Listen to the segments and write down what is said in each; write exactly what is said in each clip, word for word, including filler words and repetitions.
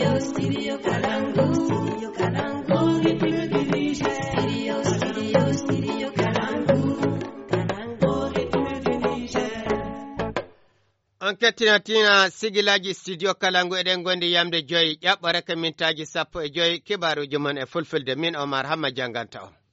Studio, studio Kalangu. Studio Kalangu. Studio, studio, studio Kalangu. Kalangu. On kettinatina sigilaji studio Kalangu eɗen gondi yamde joyi ƴaɓɓore ka mintaji sappo e joyi kibaruji mon e fulfulde min Omar Hamma janganta on.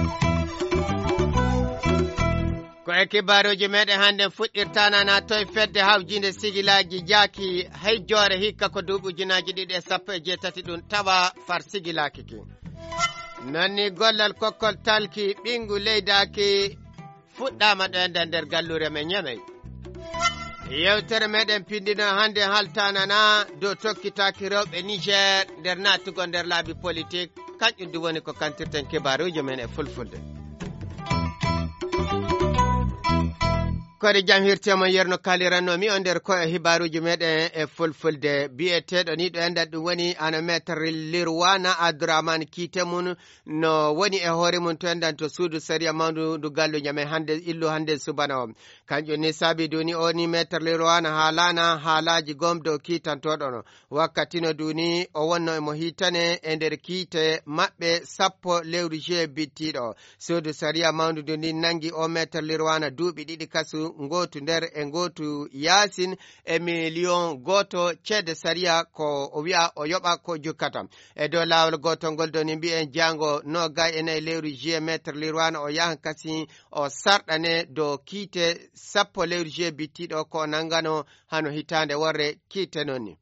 Ko e kibaruji meɗen hande fuɗɗirtana na toye fedde hawjinde sigilaji jaaki hay jore hikka ko duuɓujunaji ɗiɗi e sappo e jeetati ɗum tawa far sigilaki ki. Nonni gollal kokkol talki ɓingu leydaki fuɗɗama ɗo enda nder gallure men Ñamey. Yewtere meɗen pindino hande haltanana dow tokkitaki rewɓe Niger nder natugo nder laabi politique kañƴum du woni ko kantirten kibaruji men e fulfulde. Kodi jam hirtemo yerno kalirannomi o nder ko e hibaruji meɗen e fulfulde bi'eteɗo ni ɗo endat ɗum woni ana maître Lirwana Abdourahmane Kité mun no woni e hoore mun to endan to suudu saria mawdu ndu gallu Ñamey hande illu hande subana o kanƴum ni saabi duni o ni maître Lirwana haalana haalaji gom dow kiitantoɗono wakkati no duni o wonno emo hitane e nder kiite maɓɓe sappo lewru juillet bittiɗo suudu saria mawdu ndu ni nangi o maître Lirwana duuɓi ɗiɗi kasu ngotu nder e ngotu yasin e million goto cede saria ko o wi'a o yoɓa ko jukkata e dow lawol goto ngol doni mbi'en jango no gay enayi lewru juillet maître Lirwana o yahan kasi o sarɗane dow kiite sappo lewru juillet bittiɗo ko nangano hano hitande worre kiite nonni.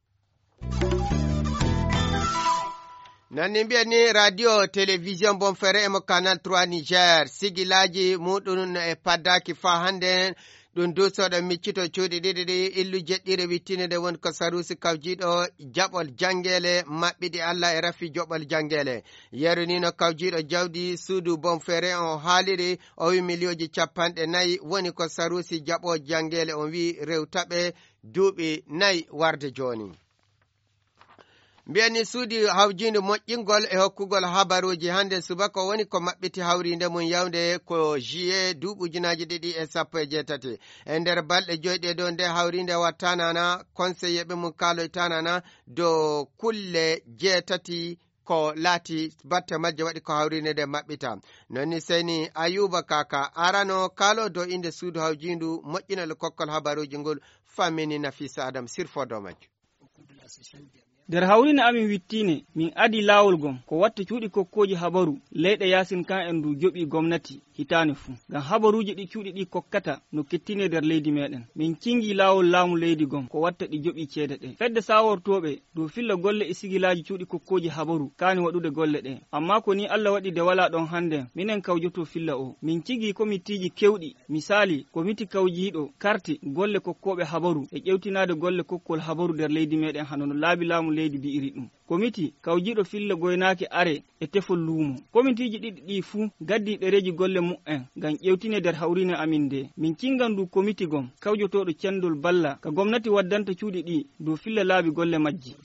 Nonni mbiyen ni radio télévision bon fere emo canal trois Niger sigilaji muɗum e paddaki fa hande ɗum dusoɗo miccito cuuɗi ɗiɗi ɗi illu jeɗɗire wittinede woni ko sarusi kawjiɗo jaɓol jangele maɓɓiɗi Allah e rafi joɓol jangele yerunino kawjiɗo jawdi suudu bon fere o haaliri o wi milioji capanɗe nayyi woni ko sarusi jaɓo jangele on wi rewtaɓe duuɓi nayyi warde joni. Mbiyani suudi hawjinde moƴƴingol e hokkugol habaruji hande subaka woni ko maɓɓiti hawrinde mum yawnde ko juillet duuɓujunaji ɗiɗi e sappo e jeetati e nder balɗe joyɗe dow nde hawrinde wattanana conseiller mum kaaloytanana dow kulle jeetati ko laati batte majje waɗi ko hawrinde nde maɓɓita nonni seyni Ayuba Kaka arano kaalo dow inde suudu hawjindu moƴƴinol kokkol habaruji ngol fammini Nafisa Adam sirfodo majjo. nder hawrine amin wittine min adi laawol gon ko watta cuuɗi kokkoji habaru leyɗe yasin kan en du joɓi gomnati hitane fuu ngam habaruji ɗi cuuɗi ɗi kokkata no kettine nder leydi meɗen min cingi laawol laamu leydi gon ko watta ɗi joɓi ceede ɗe fedde sawortoɓe dow filla golle e sigilaji cuuɗi kokkoji habaru kani waɗude golle ɗe amma ko ni Allah waɗi de wala ɗon hande minen kawjoto filla o min cigi komitiji kewɗi misali komiti kawjiɗo karti golle kokkoɓe habaru e ƴewtinade golle kokkol habaru nder leydi meɗen hano no laabi laamu leydi bi'iri ɗum komiti kawjiɗo filla goynaki are e tefol luumo komitiji ɗiɗi ɗi fuu gaddi ɗereji golle mu'en ngam ƴewtine nder hawrine amin nde min cingan du komiti gon kawjotoɗo cendol balla ka gomnati waddanta cuuɗi ɗi dow filla laabi golle majji.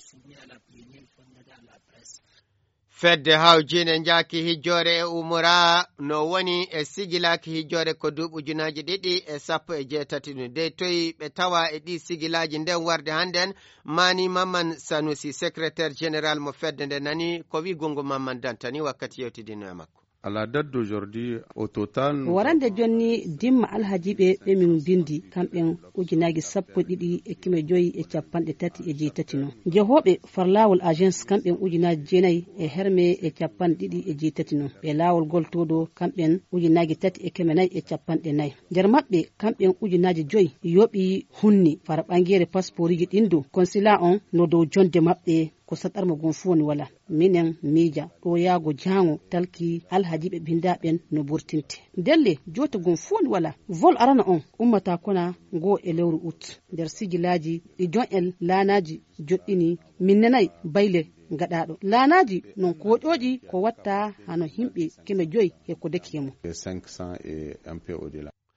Fedde hawjine jaaki hijjore e umura no woni e sigilaki hijjore ko duuɓujunaji ɗiɗi e sappo e jeetati ɗum dey toyi ɓe tawa e ɗi sigilaji nden warde hannden mani Mamman Sanusi secrétaire général mo fedde nde nani ko wi gongo Mamman Dantani wakkati yewtidino e makko. À la date d'aujourd'hui, au total... warande jonni dimma alhajiɓe ɓe min bindi kamɓen ujunagi sappo ɗiɗi e kime joyi e capanɗe tati e jeetati no jehoɓe far lawol agence kamɓen ujunaji jeenayyi e herme e capanɗe ɗiɗi e jeetati no ɓe lawol goltoɗo kamɓen ujunaji tati e keme nayyi e capanɗe nayyi nder maɓɓe kamɓen ujunaji joyi yoɓi hunni fara ɓangere passeport ji ɗindu consulat on no dow jonde maɓɓe ko saɗarmo gon fu woni wala minen miija ɗo yaago jango talki alhajiɓe bindaɓen no burtinte delle jota gon fu woni wala vol arana on ummata kona ngo e lewru août nder sigilaji ɗi jon en laanaji joɗɗini min nanay bayle gaɗaɗo laanaji non koƴoji ko watta hano himɓe keme joyi e ko dekiyemo cinq cents et un peu au-delà.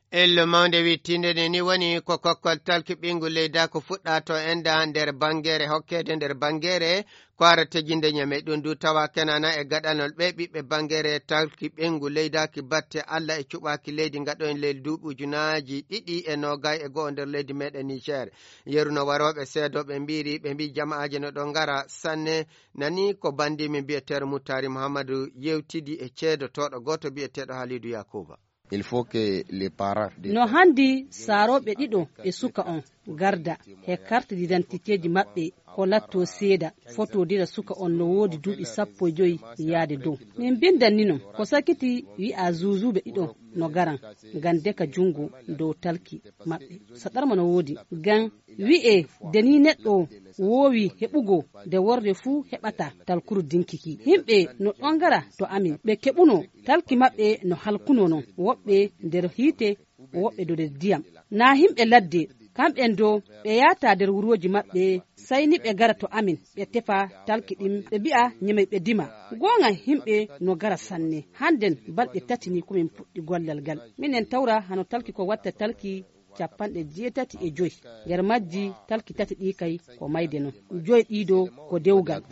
illu mawde wittinde ni woni ko kokkol talki ɓingu leyda ko fuɗɗa to enda nder bangere hokkede nder bangere ko ara tejinde ñame ɗum du tawa kenana e gaɗanol ɓe ɓiɓɓe bangere talki ɓingu leydaki batte allah e cuɓaki leydi gaɗoen leydi duuɓi ujunaji ɗiɗi e nogay e goho nder leydi meɗen Niger yeruno waroɓe seedoɓe mbiri ɓe mbi jama'aji no ɗo ngara sanne nani ko bandimi mbiyeteɗo Moutari Mouhamadou yewtidi e ceedotoɗo goto mbiyeteɗo Halidou Yakuba. Il faut que les parents no handi saroɓe ɗiɗo e suka on garda he carte d'identité ji maɓɓe ko latto seeda photo dira suka on no woodi duuɓi sappo e joyi yaade dow min bindanni non ko sakiti wi'a zuzuɓe ɗiɗo no garan ngam deka jungo dow talki maɓɓe saɗarma no woodi ngam wi'e deni neɗɗo woowi heɓugo nde worde fuu heɓata talkuru dinkiki himɓe no ɗon gara to amin ɓe keɓuno talki maɓɓe no halkuno non woɓɓe nder hiite woɓɓe do nder ndiyam na himɓe ladde kamɓen do ɓe yata nder wuroji maɓɓe sai ni ɓe gara to amin ɓe tefa talki ɗin ɓe mbi'a nyemay ɓe dima gonga himɓe no gara sanne handen balɗe tati ni komin puɗɗi gollal gal minen tawra hano talki ko watta talki capanɗe jeetati e joyi nder majji talki tati ɗi kay ko mayde non joyi ɗiɗo ko dewgal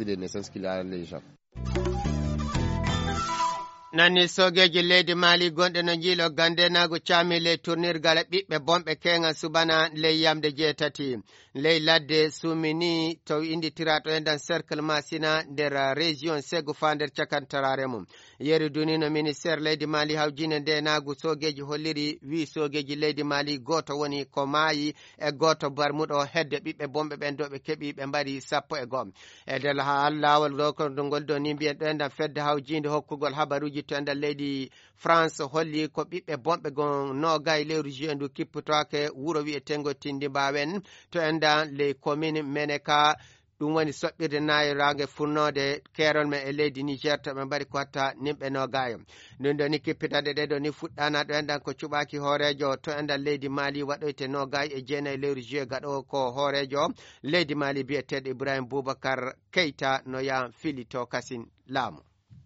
nani sogeji leydi Mali gonɗe no jiilo gandenago cami ley tournirgal ɓiɓɓe bomɓe kenga subana ley yamde jeetati ley ladde sumini to inditiraɗo e dan cercle masina nder région Ségu fa nder cakantarare mum yeri duni no ministére leydi Mali hawjine ndenagu sogeji holliri wi sogeji leydi Mali goto woni ko maayi e goto barmuɗo hedde ɓiɓɓe bomɓe ɓen do ɓe keeɓi ɓe mbari sappo e gom e del ha lawol ɗo ko ngol do ni mbiyen ɗo e dan fedde hawjinde hokkugol habaruji to ender leydi France holli ko ɓiɓɓe bomɓe gon nogay lewru juin ndu kippitoke wuro wi'etengo Tindi Mbawen to enda ley commune Meneka ɗum woni soɓɓirde nayirague furnode kerol men e leydi Niger to ɓe mbari ko hatta nimɓe nogayo ɗum ɗo ni kippitade ɗe ɗo ni fuɗɗana ɗo endan ko cuɓaki hoorejo to endal leydi Mali waɗoyte nogay e jeenayi lewru juillet gaɗo ko hoorejo leydi Mali biyeteɗo Ibrahima Boubacar Keita no ya filito kasin laamu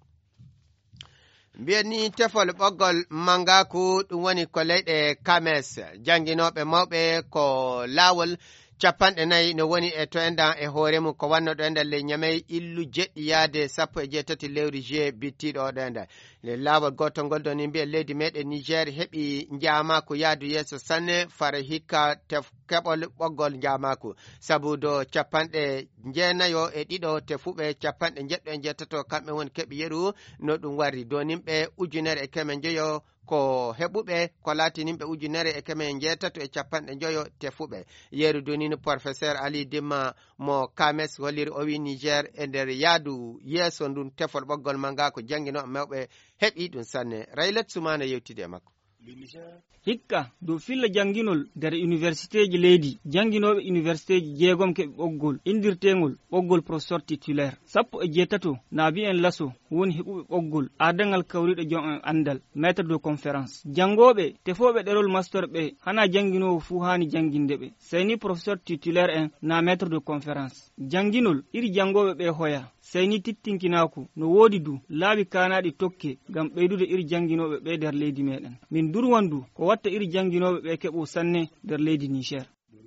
mbiyen ni tefol ɓoggol mangaku ɗum woni ko leyɗe kames janginoɓe mawɓe ko laawol capanɗe nayi no woni e to endan e hoore mum ko wanno ɗo endal ley ñamey illu jeɗɗi yaade sappo e jeetati lewru juillet bittiɗo o ɗo endal le laawol gotol ngol ɗon ni mbiye leydi meɗen Niger heɓi jaamaku yaadu yeeso sanne fara hikka tef keɓol ɓoggol jaamaku sabu do capanɗe jeenayo e ɗiɗo tefuɓe capanɗe jeɗɗo e jeetato kamɓe woni keɓi yeru no ɗum warri do nimɓe ujunere e keme jeeyo ko heɓuɓe ko laati nimɓe ujunere e keme jeetato e capanɗe joyo tefuɓe yeru donino professeur Ali Dimma mo Kames holliri o wi Niger e nder yaadu yeeso ndun tefol ɓoggol manga ko jangino mawɓe heɓi ɗum sanne Raylet Sumana yewtide makko hikka dow filla janginol nder université ji leydi janginoɓe université ji jeegom keɓe ɓoggol indirtegol ɓoggol professeur titulaire sappo e jeetato naabi en laso woni heɓuɓe ɓoggol ardangal kawriɗo jom en andal maître de conférence jangoɓe tefoɓe ɗerol master ɓe hana janginowo fuu hani janginde ɓe sayni professeur titulaire en na maître de conférence janginol iri jangoɓe ɓe hoya sayni tittinkinaku no woodi du laabi kanaɗi tokke gam ɓeydude iri janginoɓe ɓe nder leydi meɗen min durwandu ko watta iri janginoɓe ɓe keɓo sanne nder leydi Niger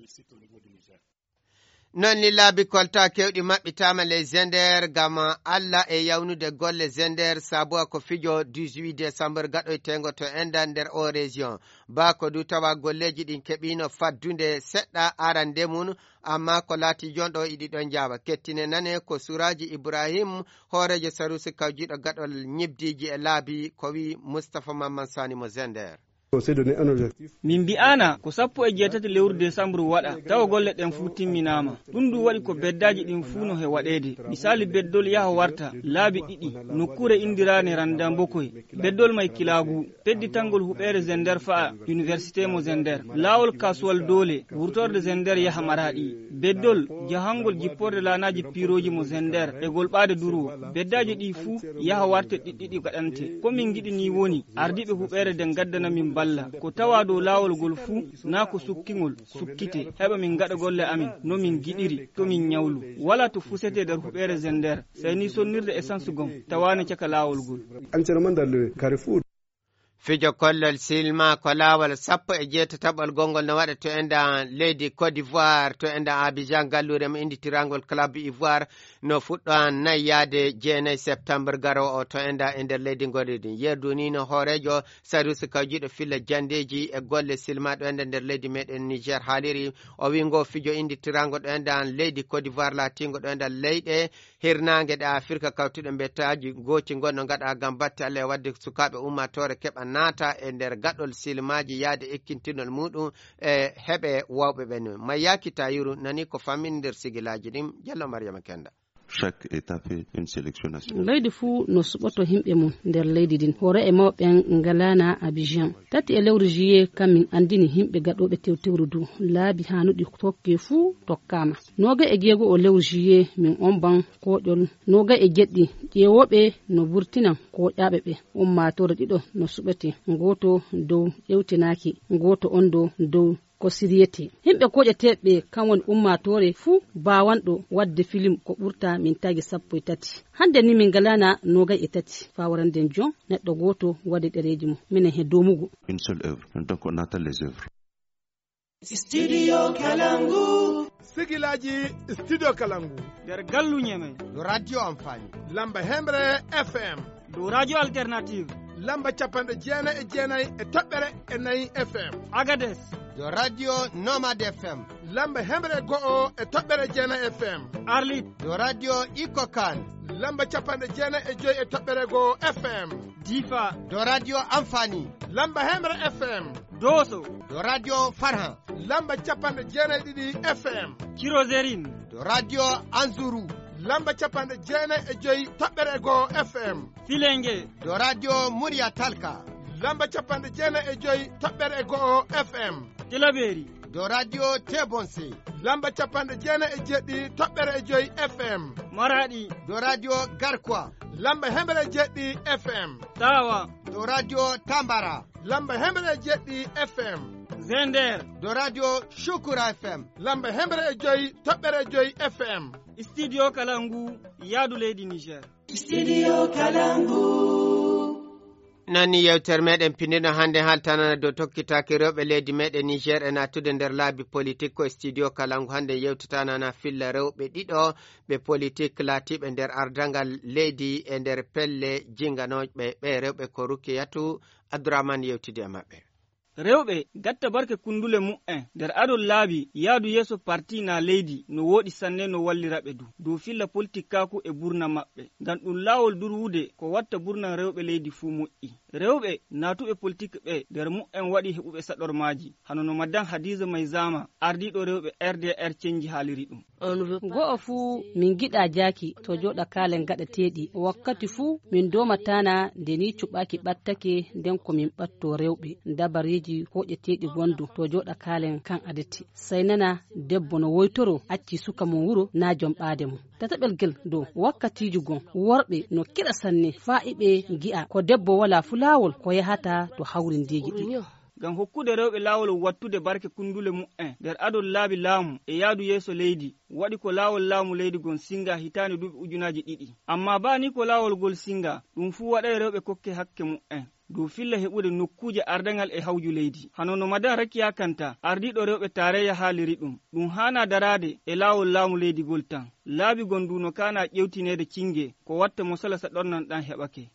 non ni laabi kolta kewɗi maɓɓitama ley Zender gam Allah e yawnude golle Zender sabuwa ko fijo dix-huit décembre gaɗoytengo to enda nder o région ba ko du tawa golleji ɗin keɓino faddude seɗɗa arande mum amma ko laati jonɗo iɗi ɗon jaaba kettine nane ko suraji Ibrahim hoorejo Sarusi kawjiɗo gaɗol ñibdiji e laabi ko wi Moustapha Mamman Sani mo Zender min mbi'ana ko sappo e jeetati lewru décembre waɗa tawa golle ɗen fuu timminama ɗum du waɗi ko beddaji ɗin fuu no he waɗede misali beddol yaha warta laabi ɗiɗi nokkure indirane randa mbokoy beddol may kilagu pedditangol huɓere Zender fa'a université mo Zender laawol kasuwal doole wurtorde Zender yaha maraɗi beddol jahangol jipporde lanaji piroji mo Zender e golɓade duro beddaji ɗi fuu yaha warte ɗiɗɗiɗi gaɗante komin giɗi ni woni ardiɓe huɓere den gaddana min balla ko tawa dow laawol gol fuu na ko sukkingol sukkite heɓa min gaɗa golle amin no min giɗiri to min ñawlu wala to fusete nder huɓere Zender sayni sonnirde essence gom tawane caka laawol gol fijo kollol silma ko laawol sappo e jeetataɓol gongol no waɗa to enda leydi Côte d'Ivoire to enda Abidjan gallure mo inditirangol club Ivoire no fuɗɗo nayyade jeenayi septembre garo o to enda e nder leydi goɗɗi yerdu ni no hoorejo Sanusi Kawjiɗo filla jandeji e golle silma ɗo enda nder leydi meɗen Niger haaliri o wi ngo fijo inditirango ɗo enda leydi Côte d'Ivoire latingo ɗo enda leyɗe hirnangue ɗe Afrique kawtuɗe mbettaji goci gonno gaɗa gam batte Allah e wadde sukaɓe ummatore keɓa naata e nder gaɗol silmaji yaade ekkintinol muɗum e heɓe wawɓe ɓen mayaki Tayiru nani ko fammin nder sigilaji ɗin Diallo Mariama Kenda. Chaque état fait une sélection nationale. Leydi fuu no suɓoto himɓe mum nder leydi din hoore e mawɓen ngalana Abidjan tati e lewru juillet kamin andini himɓe gaɗoɓe tewtewru du laabi hanuɗi tokke fuu tokkama noga e jeego o lewru juillet min on ban koƴol noga e jeɗɗi ƴeewoɓe no burtinan koƴaɓe ɓe ummatore ɗiɗo no suɓete goto dow ƴewtinaki goto on do dow ko siriyete himɓe koƴeteɓe kan woni ummatore fuu bawanɗo wadde film ko ɓurta min tagi sappo e tati hande ni min galana nogay e tati fawaranden jon neɗɗo goto waɗi ɗereji mum minen he domugo une seule œuvre donc on attend les œuvres. Studio Kalangu sigilaji Studio Kalangu nder gallu ñeme ɗo radio amfani lamba hemre F M ɗo radio alternative lamba capanɗe jeenayi e jeenayi e toɓɓere e nayyi F M Agades ɗo radio Nomad F M lamba hemre go'o e toɓɓere jeenayi F M Arlit ɗo radio Ikokan lamba capanɗe jeenayi e joyi e toɓɓere go'o F M Difa ɗo radio Amfani lamba hemre F M Doso ɗo radio Farhan lamba capanɗe jeenayi ɗiɗi F M Kirozerine ɗo radio Anzuru lamba capanɗe jeenayi e joyi toɓɓere go'o F M Filenge ɗo radio Murya Talka lamba capanɗe jeenayi e joyi toɓɓere go'o F M Tilaberi ɗo radio Tebonse lamba capanɗe jeenayi e jeɗɗi toɓɓere e joyi F M Maradi ɗo radio Garkwa lamba hemre jeɗɗi F M Tawa ɗo radio Tambara lamba hemre jeɗɗi F M Zender ɗo radio Shukura F M lamba hemre e joyi toɓɓere joyi F M Studio Kalangu yaadu leydi Niger. Studio Kalangu nani yewtere meɗen pinino hande haltanana dow tokkitaki rewɓe leydi meɗen Niger e natude nder laabi politique ko studio Kalangu hande yewtitanana filla rewɓe ɗiɗo ɓe politique laatiɓe nder ardangal leydi e nder pelle jinganoɓe ɓe rewɓe ko Rukiyatu Abdourahmane yewtidi e maɓɓe. rewɓe gatta barke kundule mu'en nder adol laabi yaadu yeeso parti na leydi no woɗi sanne no walliraɓe du dow filla politique kaku e burna maɓɓe ngam ɗum laawol durwude ko watta burnan rewɓe leydi fuu moƴƴi rewɓe natuɓe politique ɓe nder mu'en waɗi heɓuɓe saɗormaji hano no madame Hadiza Maizama ardiɗo rewɓe R D R cenji haaliri ɗum. go'o fuu min giɗa jaaki to joɗa kalen gaɗateɗi wakkati fuu min domatana nde ni cuɓaki ɓattake nden komin ɓatto rewɓe dabariji hoƴeteɗi gondu to joɗa kalen kan adati sai nana debbo no woytoro acci suka mo wuro na jom ɓaade mum tataɓel gel dow wakkatiji gon worɓe no kiɗa sanne fa'iɓe gi'a ko debbo wala fu lawol ko yahata to hawrindeji ɗi ngam hokkude rewɓe laawol wattude barke kundule mu'en nder adol laabi laamu e yaadu yeeso leydi waɗi ko laawol laamu leydi gon singa hitande duuɓi ujunaji ɗiɗi amma bani ko laawol gol singa ɗum fuu waɗay rewɓe kokke hakke mu'en dow filla heɓude nokkuje ardangal e hawju leydi hano no madan Rakiya Kanta ardiɗo rewɓe tarayya haaliri ɗum ɗum hana darade e laawol laamu leydi gol tan laabi gon no kana ƴewtinede cinge ko watta mo sala sa ɗonnan ɗan heɓake.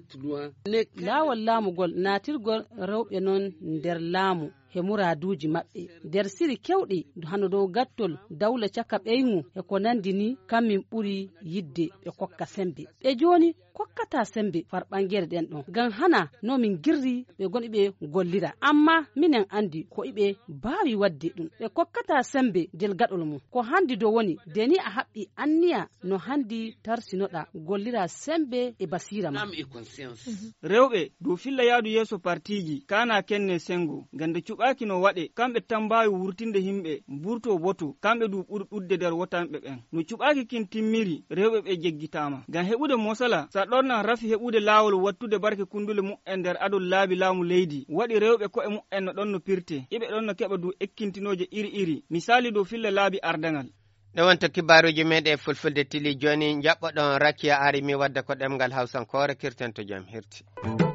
laawol laamugol naatirgol rewɓe noon nder laamu he muraduji maɓɓe nder siri kewɗi hano dow gattol dawla caka ɓeygu e ko nandi ni kammin ɓuri yidde ɓe kokka sembe ɓe joni kokkata sembe farɓangere ɗen ɗon ngam hana no min girri ɓe gon iɓe gollira amma minen andi ko iɓe baawi wadde ɗum ɓe kokkata sembe del gaɗol mum ko handi do woni deni a haɓɓi anniya no handi tarsinoɗa gollira sembe e basira ma rewɓe dow filla yaadu yeeso partiji kana kenne sengo gande cuɓaki no waɗe kamɓe tan mbawi wurtinde himɓe burto boto kamɓe du ɓuri ɗudde nder wotanɓe ɓen no cuɓaki kin timmiri rewɓe ɓe jeggitama ngam heɓude mosala sa ɗornan rafi heɓude laawol wattude barke kundule mu'en nder adol laabi laamu leydi waɗi rewɓe ko'e mu'en no ɗon no pirte iɓe ɗon no keɓa du ekkintinoje iri iri misali dow filla laabi ardangal. ɗe wonta kibaruji meɗe fulfulde tili joni jaɓɓoɗon Rakiya Arimi wadda ko ɗemgal hawsankore kirten to jam hirti.